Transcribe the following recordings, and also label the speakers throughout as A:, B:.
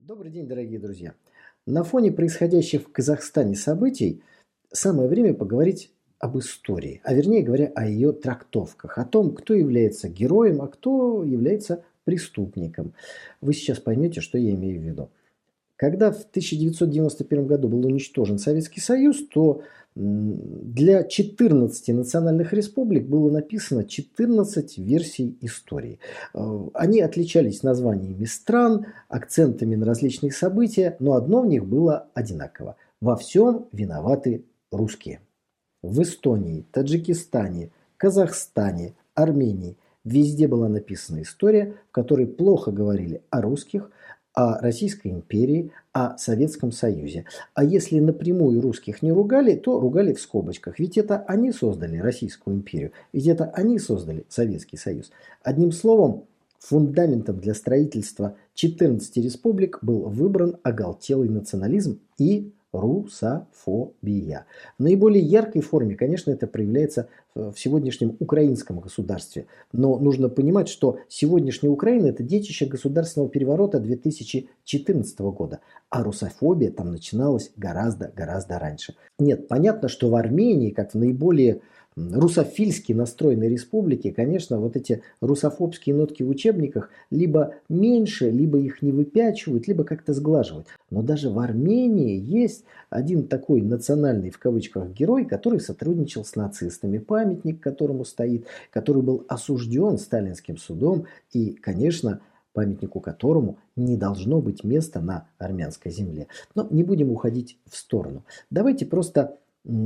A: Добрый день, дорогие друзья! На фоне происходящих в Казахстане событий самое время поговорить об истории, а вернее говоря, о ее трактовках, о том, кто является героем, а кто является преступником. Вы сейчас поймете, что я имею в виду. Когда в 1991 году был уничтожен Советский Союз, то для 14 национальных республик было написано 14 версий истории. Они отличались названиями стран, акцентами на различные события, но одно в них было одинаково. Во всем виноваты русские. В Эстонии, Таджикистане, Казахстане, Армении везде была написана история, в которой плохо говорили о русских, о Российской империи, о Советском Союзе. А если напрямую русских не ругали, то ругали в скобочках. Ведь это они создали Российскую империю, ведь это они создали Советский Союз. Одним словом, фундаментом для строительства 14 республик был выбран оголтелый национализм и русофобия. В наиболее яркой форме, конечно, это проявляется в сегодняшнем украинском государстве. Но нужно понимать, что сегодняшняя Украина – это детище государственного переворота 2014 года. А русофобия там начиналась гораздо раньше. Нет, понятно, что в Армении, как в наиболее русофильски настроенной республике, конечно, вот эти русофобские нотки в учебниках либо меньше, либо их не выпячивают, либо как-то сглаживают. Но даже в Армении есть один такой национальный, в кавычках, герой, который сотрудничал с нацистами, памятник которому стоит, который был осужден сталинским судом и, конечно, памятнику которому не должно быть места на армянской земле. Но не будем уходить в сторону. Давайте просто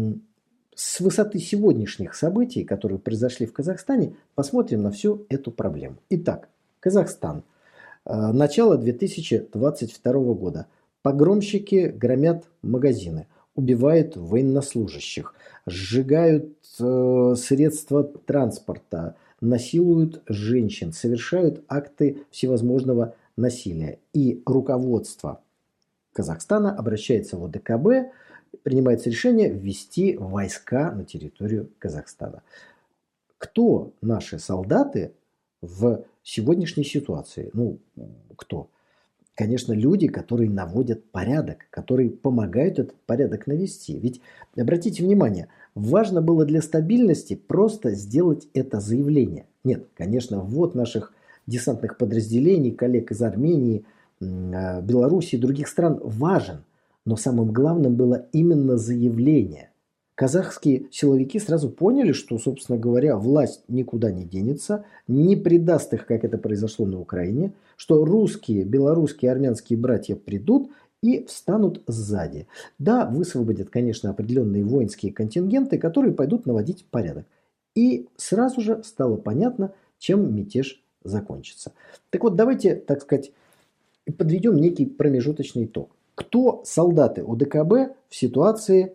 A: с высоты сегодняшних событий, которые произошли в Казахстане, посмотрим на всю эту проблему. Итак, Казахстан. Начало 2022 года. Погромщики громят магазины, убивают военнослужащих, сжигают средства транспорта, насилуют женщин, совершают акты всевозможного насилия. И руководство Казахстана обращается в ОДКБ, принимается решение ввести войска на территорию Казахстана. Кто наши солдаты в сегодняшней ситуации? Кто? Конечно, люди, которые наводят порядок, которые помогают этот порядок навести. Ведь, обратите внимание, важно было для стабильности просто сделать это заявление. Нет, конечно, ввод наших десантных подразделений, коллег из Армении, Беларуси и других стран важен. Но самым главным было именно заявление. Казахские силовики сразу поняли, что, собственно говоря, власть никуда не денется, не предаст их, как это произошло на Украине, что русские, белорусские, армянские братья придут и встанут сзади. Да, высвободят, конечно, определенные воинские контингенты, которые пойдут наводить порядок. И сразу же стало понятно, чем мятеж закончится. Так вот, давайте, так сказать, подведем некий промежуточный итог. Кто солдаты ОДКБ в ситуации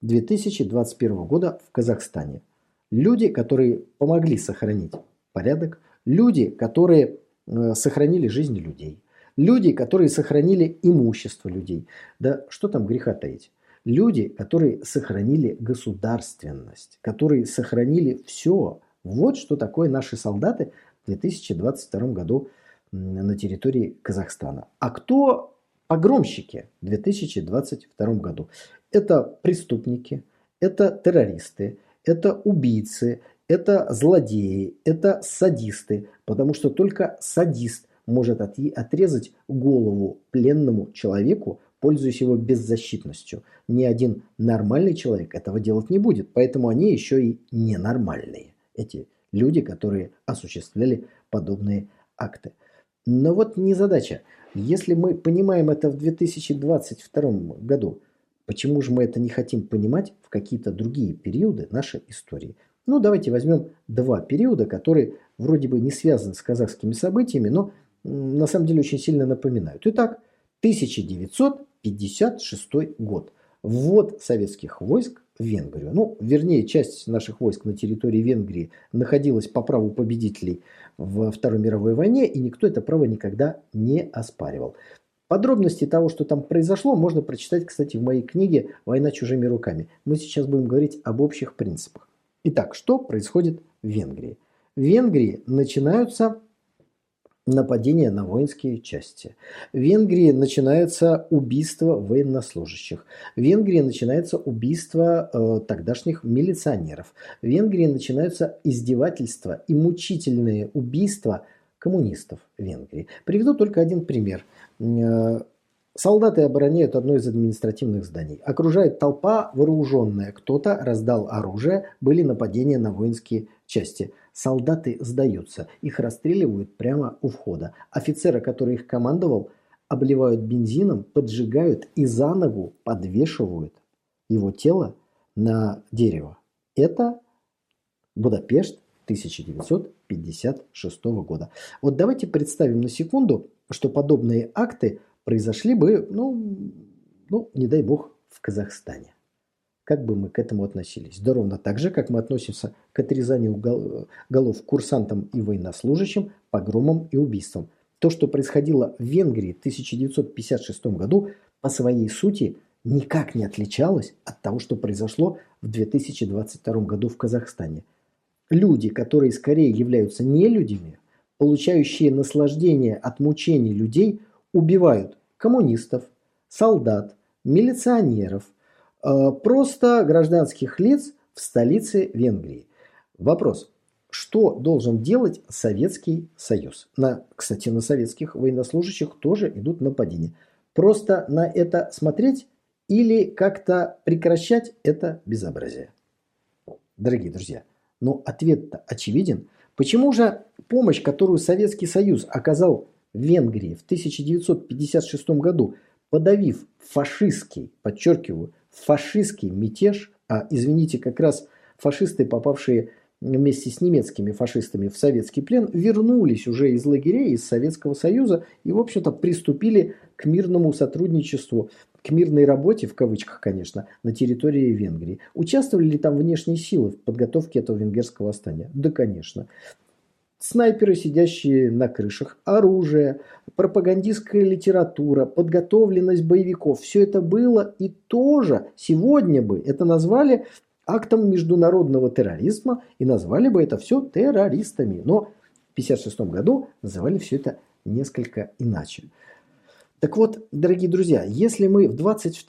A: 2021 года в Казахстане? Люди, которые помогли сохранить порядок, люди, которые сохранили жизни людей, люди, которые сохранили имущество людей. Да что там греха таить? Люди, которые сохранили государственность, которые сохранили все. Вот что такое наши солдаты в 2022 году на территории Казахстана. А кто погромщики в 2022 году? Это преступники, это террористы, это убийцы, это злодеи, это садисты. Потому что только садист может отрезать голову пленному человеку, пользуясь его беззащитностью. Ни один нормальный человек этого делать не будет. Поэтому они еще и ненормальные. Эти люди, которые осуществляли подобные акты. Но вот незадача. Если мы понимаем это в 2022 году, почему же мы это не хотим понимать в какие-то другие периоды нашей истории? Давайте возьмем два периода, которые вроде бы не связаны с казахскими событиями, но на самом деле очень сильно напоминают. Итак, 1956 год. Ввод советских войск в Венгрию. Вернее, часть наших войск на территории Венгрии находилась по праву победителей во Второй мировой войне, и никто это право никогда не оспаривал. Подробности того, что там произошло, можно прочитать, кстати, в моей книге «Война чужими руками». Мы сейчас будем говорить об общих принципах. Итак, что происходит в Венгрии? В Венгрии начинаются нападение на воинские части. В Венгрии начинается убийство военнослужащих. В Венгрии начинается убийство тогдашних милиционеров. В Венгрии начинаются издевательства и мучительные убийства коммунистов в Венгрии. Приведу только один пример. Солдаты обороняют одно из административных зданий. Окружает толпа вооруженная. Кто-то раздал оружие, были нападения на воинские части. Солдаты сдаются. Их расстреливают прямо у входа. Офицера, который их командовал, обливают бензином, поджигают и за ногу подвешивают его тело на дерево. Это Будапешт 1956 года. Вот давайте представим на секунду, что подобные акты произошли бы, не дай бог, в Казахстане. Как бы мы к этому относились? Да ровно так же, как мы относимся к отрезанию голов курсантам и военнослужащим, погромам и убийствам. То, что происходило в Венгрии в 1956 году, по своей сути никак не отличалось от того, что произошло в 2022 году в Казахстане. Люди, которые скорее являются нелюдями, получающие наслаждение от мучений людей, убивают коммунистов, солдат, милиционеров, просто гражданских лиц в столице Венгрии. Вопрос. Что должен делать Советский Союз? Кстати, на советских военнослужащих тоже идут нападения. Просто на это смотреть или как-то прекращать это безобразие? Дорогие друзья, ответ-то очевиден. Почему же помощь, которую Советский Союз оказал в Венгрии в 1956 году, подавив фашистский, подчеркиваю, фашистский мятеж, извините, как раз фашисты, попавшие вместе с немецкими фашистами в советский плен, вернулись уже из лагерей, из Советского Союза и, в общем-то, приступили к мирному сотрудничеству, к мирной работе, в кавычках, конечно, на территории Венгрии. Участвовали ли там внешние силы в подготовке этого венгерского восстания? Да, конечно. Снайперы, сидящие на крышах, оружие, пропагандистская литература, подготовленность боевиков. Все это было и тоже сегодня бы это назвали актом международного терроризма и назвали бы это все террористами. Но в 1956 году называли все это несколько иначе. Так вот, дорогие друзья, если мы в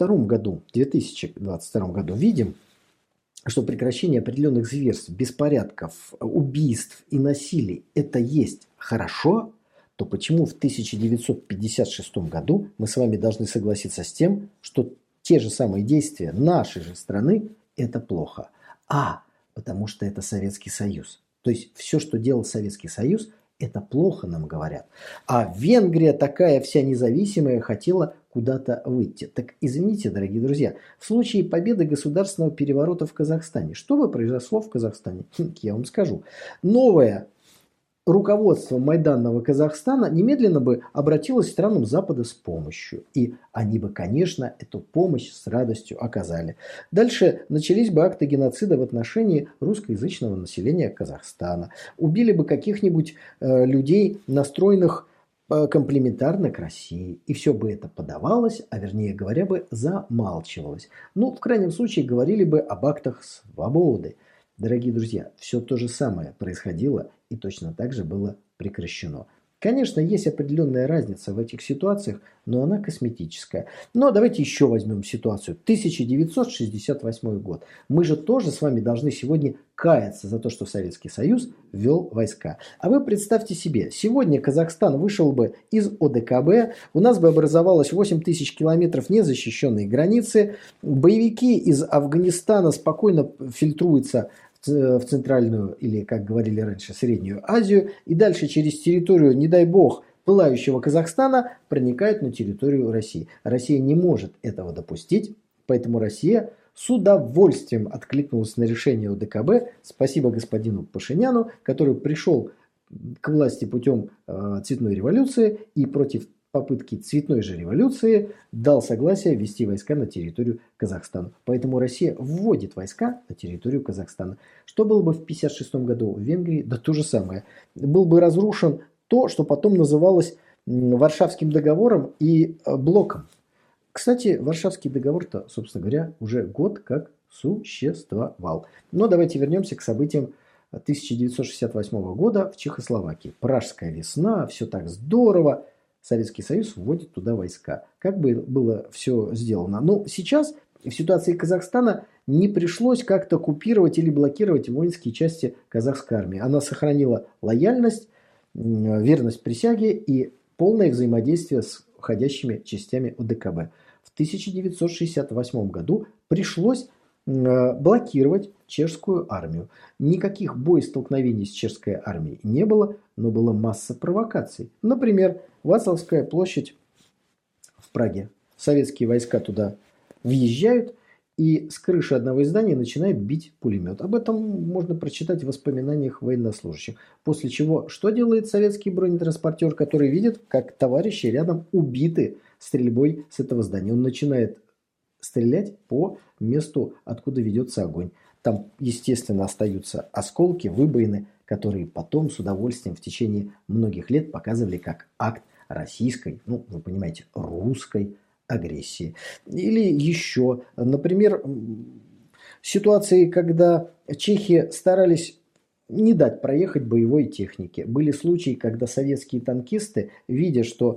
A: 2022 году видим, что прекращение определенных зверств, беспорядков, убийств и насилий – это есть хорошо, то почему в 1956 году мы с вами должны согласиться с тем, что те же самые действия нашей же страны – это плохо? Потому что это Советский Союз. То есть все, что делал Советский Союз, это плохо, нам говорят. А Венгрия такая вся независимая хотела куда-то выйти. Так извините, дорогие друзья, в случае победы государственного переворота в Казахстане, что бы произошло в Казахстане? Я вам скажу. Новое руководство Майданного Казахстана немедленно бы обратилось к странам Запада с помощью. И они бы, конечно, эту помощь с радостью оказали. Дальше начались бы акты геноцида в отношении русскоязычного населения Казахстана. Убили бы каких-нибудь людей, настроенных комплементарно к России. И все бы это подавалось, а вернее говоря бы, замалчивалось. В крайнем случае говорили бы об актах свободы. Дорогие друзья, все то же самое происходило и точно так же было прекращено. Конечно, есть определенная разница в этих ситуациях, но она косметическая. Но давайте еще возьмем ситуацию. 1968 год. Мы же тоже с вами должны сегодня каяться за то, что Советский Союз ввел войска. А вы представьте себе, сегодня Казахстан вышел бы из ОДКБ, у нас бы образовалось 8 тысяч километров незащищенной границы, боевики из Афганистана спокойно фильтруются в Центральную или, как говорили раньше, Среднюю Азию, и дальше через территорию, не дай бог, пылающего Казахстана проникают на территорию России. Россия не может этого допустить, поэтому Россия с удовольствием откликнулась на решение ОДКБ. Спасибо господину Пашиняну, который пришел к власти путем цветной революции и против попытки цветной же революции дал согласие ввести войска на территорию Казахстана. Поэтому Россия вводит войска на территорию Казахстана. Что было бы в 1956 году в Венгрии? Да то же самое. Был бы разрушен то, что потом называлось Варшавским договором и блоком. Кстати, Варшавский договор-то, собственно говоря, уже год как существовал. Но давайте вернемся к событиям 1968 года в Чехословакии. Пражская весна, все так здорово. Советский Союз вводит туда войска. Как бы было все сделано? Ну, сейчас в ситуации Казахстана не пришлось как-то купировать или блокировать воинские части казахской армии. Она сохранила лояльность, верность присяге и полное взаимодействие с входящими частями ОДКБ. В 1968 году пришлось блокировать чешскую армию. Никаких боестолкновений с чешской армией не было, но была масса провокаций. Например, Вацлавская площадь в Праге. Советские войска туда въезжают, и с крыши одного из зданий начинает бить пулемет. Об этом можно прочитать в воспоминаниях военнослужащих. После чего, что делает советский бронетранспортер, который видит, как товарищи рядом убиты стрельбой с этого здания. Он начинает стрелять по месту, откуда ведется огонь. Там, естественно, остаются осколки, выбоины, которые потом с удовольствием в течение многих лет показывали как акт российской, ну, вы понимаете, русской агрессии. Или еще, например, ситуации, когда чехи старались не дать проехать боевой технике. Были случаи, когда советские танкисты, видя, что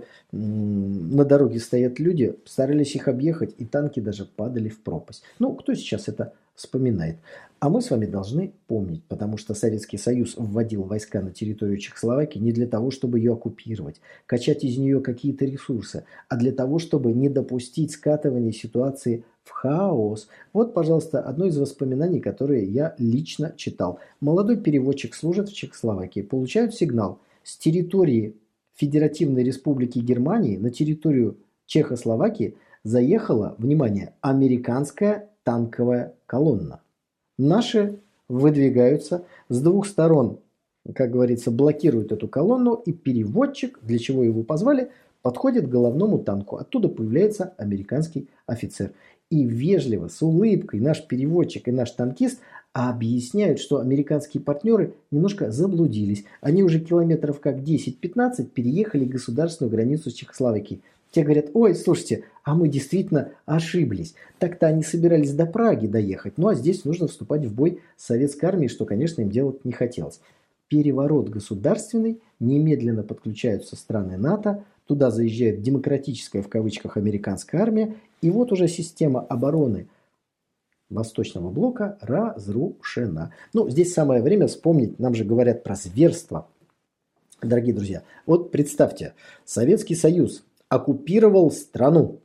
A: на дороге стоят люди, старались их объехать, и танки даже падали в пропасть. Ну, кто сейчас это вспоминает? А мы с вами должны помнить, потому что Советский Союз вводил войска на территорию Чехословакии не для того, чтобы ее оккупировать, качать из нее какие-то ресурсы, а для того, чтобы не допустить скатывания ситуации в хаос. Вот, пожалуйста, одно из воспоминаний, которые я лично читал. Молодой переводчик служит в Чехословакии, получают сигнал с территории Федеративной Республики Германии на территорию Чехословакии заехала, внимание, американская танковая колонна. Наши выдвигаются с двух сторон, как говорится, блокируют эту колонну, и переводчик, для чего его позвали, подходит к головному танку. Оттуда появляется американский офицер. И вежливо, с улыбкой наш переводчик и наш танкист объясняют, что американские партнеры немножко заблудились. Они уже километров как 10-15 переехали государственную границу с Чехословакией. Те говорят: ой, слушайте, а мы действительно ошиблись. Так-то они собирались до Праги доехать, ну а здесь нужно вступать в бой с советской армией, что, конечно, им делать не хотелось. Переворот государственный, немедленно подключаются страны НАТО, туда заезжает демократическая в кавычках американская армия, и вот уже система обороны Восточного блока разрушена. Ну, здесь самое время вспомнить, нам же говорят про зверство. Дорогие друзья, вот представьте, Советский Союз оккупировал страну,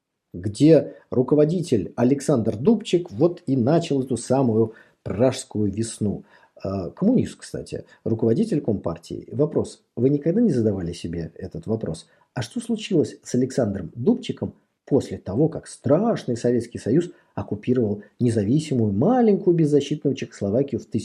A: где руководитель Александр Дубчик вот и начал эту самую Пражскую весну. Коммунист, кстати, руководитель Компартии. Вопрос: вы никогда не задавали себе этот вопрос? А что случилось с Александром Дубчиком после того, как страшный Советский Союз оккупировал независимую маленькую беззащитную Чехословакию в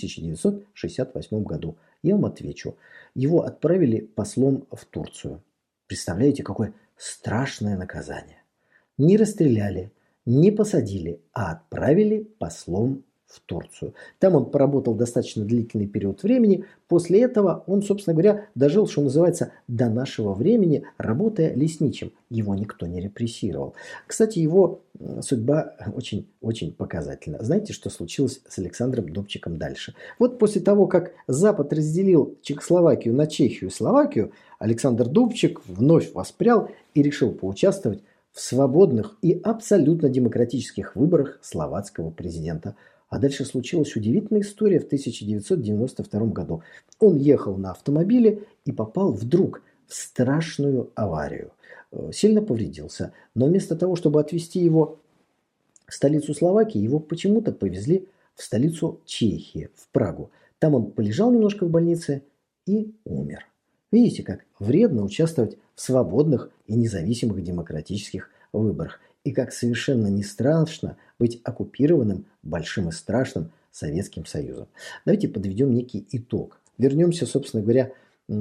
A: 1968 году? Я вам отвечу. Его отправили послом в Турцию. Представляете, какое страшное наказание. Не расстреляли, не посадили, а отправили послом в Турцию. Там он поработал достаточно длительный период времени. После этого он, собственно говоря, дожил, что называется, до нашего времени, работая лесничим. Его никто не репрессировал. Кстати, его судьба очень показательна. Знаете, что случилось с Александром Дубчиком дальше? Вот после того, как Запад разделил Чехословакию на Чехию и Словакию, Александр Дубчик вновь воспрял и решил поучаствовать в свободных и абсолютно демократических выборах словацкого президента. А дальше случилась удивительная история в 1992 году. Он ехал на автомобиле и попал вдруг в страшную аварию. Сильно повредился. Но вместо того, чтобы отвезти его в столицу Словакии, его почему-то повезли в столицу Чехии, в Прагу. Там он полежал немножко в больнице и умер. Видите, как вредно участвовать в свободных и независимых демократических выборах. И как совершенно не страшно быть оккупированным большим и страшным Советским Союзом. Давайте подведем некий итог. Вернемся, собственно говоря,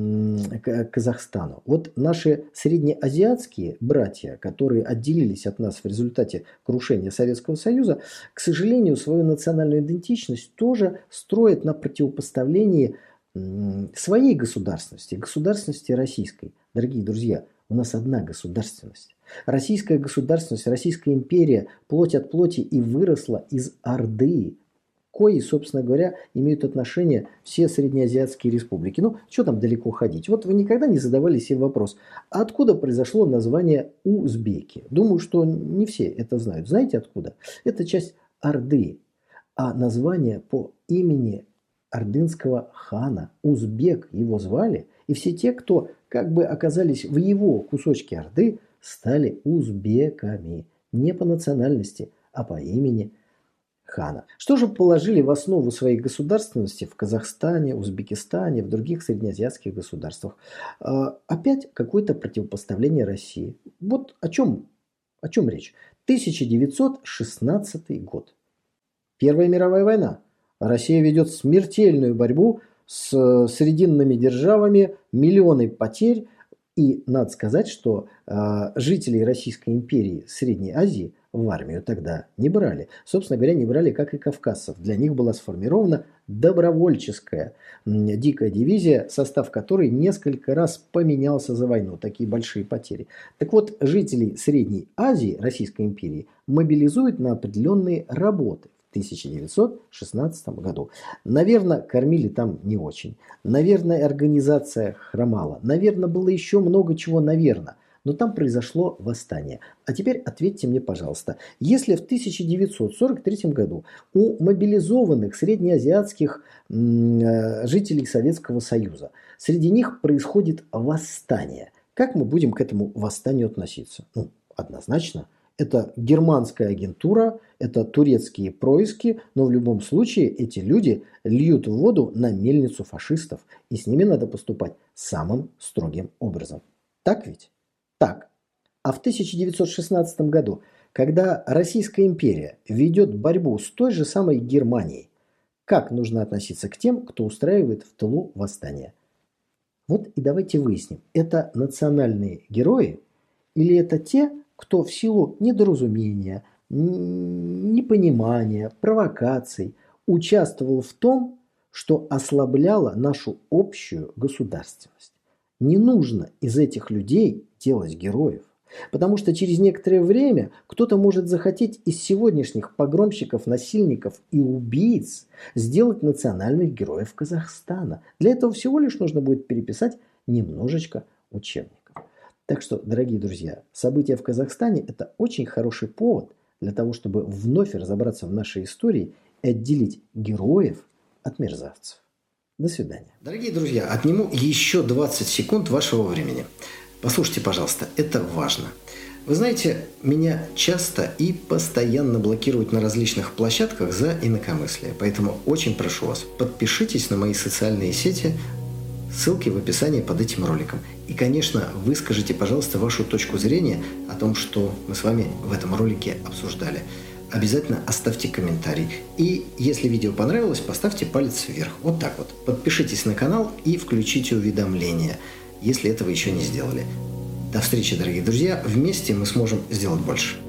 A: к Казахстану. Вот наши среднеазиатские братья, которые отделились от нас в результате крушения Советского Союза, к сожалению, свою национальную идентичность тоже строят на противопоставлении своей государственности, государственности российской. Дорогие друзья, у нас одна государственность. Российская государственность, Российская империя, плоть от плоти и выросла из Орды. кои, собственно говоря, имеют отношение все среднеазиатские республики. Ну, что там далеко ходить? Вот вы никогда не задавали себе вопрос, а откуда произошло название узбеки? Думаю, что не все это знают. Знаете откуда? Это часть Орды, а название по имени ордынского хана. Узбек его звали, и все те, кто как бы оказались в его кусочке Орды, стали узбеками. Не по национальности, а по имени хана. Что же положили в основу своей государственности в Казахстане, Узбекистане, в других среднеазиатских государствах? Опять какое-то противопоставление России. Вот о чем речь? 1916 год. Первая мировая война. Россия ведет смертельную борьбу с срединными державами, миллионы потерь. И надо сказать, что жителей Российской империи Средней Азии в армию тогда не брали. Собственно говоря, не брали, как и кавказцев. Для них была сформирована добровольческая дикая дивизия, состав которой несколько раз поменялся за войну. Такие большие потери. Так вот, жителей Средней Азии Российской империи мобилизуют на определенные работы. В 1916 году. Наверное, кормили там не очень. Наверное, организация хромала. Наверное, было еще много чего, наверное. Но там произошло восстание. А теперь ответьте мне, пожалуйста. Если в 1943 году у мобилизованных среднеазиатских жителей Советского Союза среди них происходит восстание, как мы будем к этому восстанию относиться? Ну, однозначно. Это германская агентура, это турецкие происки, но в любом случае эти люди льют воду на мельницу фашистов, и с ними надо поступать самым строгим образом. Так ведь? Так. А в 1916 году, когда Российская империя ведет борьбу с той же самой Германией, как нужно относиться к тем, кто устраивает в тылу восстание? Вот и давайте выясним, это национальные герои или это те, кто в силу недоразумения, непонимания, провокаций участвовал в том, что ослабляло нашу общую государственность. Не нужно из этих людей делать героев, потому что через некоторое время кто-то может захотеть из сегодняшних погромщиков, насильников и убийц сделать национальных героев Казахстана. Для этого всего лишь нужно будет переписать немножечко учебников. Так что, дорогие друзья, события в Казахстане – это очень хороший повод для того, чтобы вновь разобраться в нашей истории и отделить героев от мерзавцев. До свидания. Дорогие друзья, отниму еще 20 секунд вашего времени. Послушайте, пожалуйста, это важно. Вы знаете, меня часто и постоянно блокируют на различных площадках за инакомыслие. Поэтому очень прошу вас, подпишитесь на мои социальные сети, ссылки в описании под этим роликом. И, конечно, выскажите, пожалуйста, вашу точку зрения о том, что мы с вами в этом ролике обсуждали. Обязательно оставьте комментарий. И если видео понравилось, поставьте палец вверх. Вот так вот. Подпишитесь на канал и включите уведомления, если этого еще не сделали. До встречи, дорогие друзья. Вместе мы сможем сделать больше.